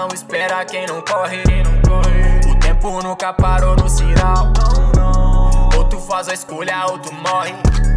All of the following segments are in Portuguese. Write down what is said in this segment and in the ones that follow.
não espera quem não corre. O tempo nunca parou no sinal. Ou tu faz a escolha ou tu morre.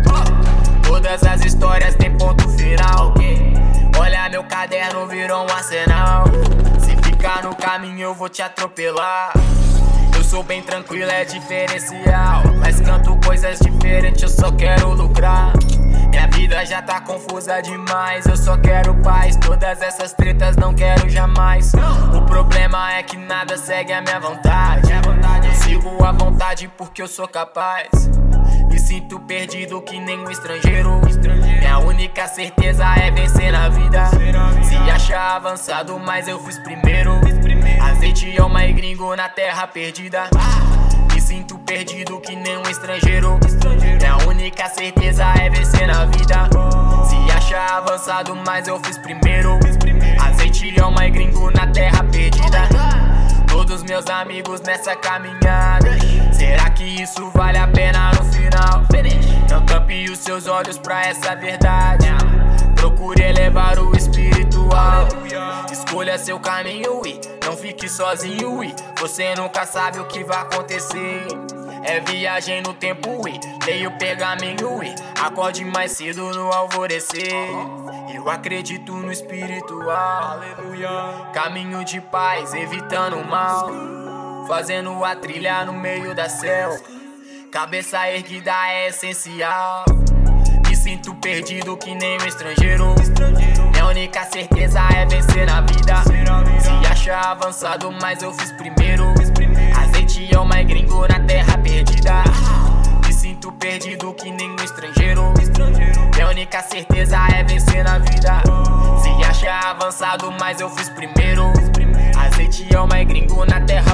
Todas as histórias têm ponto final. Olha, meu caderno virou um arsenal. Se ficar no caminho eu vou te atropelar. Eu sou bem tranquilo, é diferencial, mas canto coisas diferentes, eu só quero lucrar. Minha vida já tá confusa demais, eu só quero paz. Todas essas tretas não quero jamais. O problema é que nada segue a minha vontade. Eu sigo a vontade porque eu sou capaz. Me sinto perdido que nem um estrangeiro. Minha única certeza é vencer na vida. Se achar avançado, mas eu fiz primeiro. Azeite é uma gringo na terra perdida. Me sinto perdido que nem um estrangeiro. Minha única certeza é vencer na vida. Se achar avançado, mas eu fiz primeiro. Azeite é uma gringo na terra perdida. Todos meus amigos nessa caminhada. Será que isso vale a pena no final? Não tampe os seus olhos pra essa verdade. Procure elevar o espiritual. Escolha seu caminho e não fique sozinho e você nunca sabe o que vai acontecer. É viagem no tempo e leia o pergaminho e acorde mais cedo no alvorecer. Eu acredito no espiritual. Caminho de paz, evitando o mal. Fazendo a trilha no meio da selva. Cabeça erguida é essencial. Me sinto perdido que nem um estrangeiro. Minha única certeza é vencer na vida. Se achar avançado, mas eu fiz primeiro. Azeite é uma gringo na terra perdida. Me sinto perdido que nem um estrangeiro. Minha única certeza é vencer na vida. Se achar avançado, mas eu fiz primeiro. Azeite é uma gringo na terra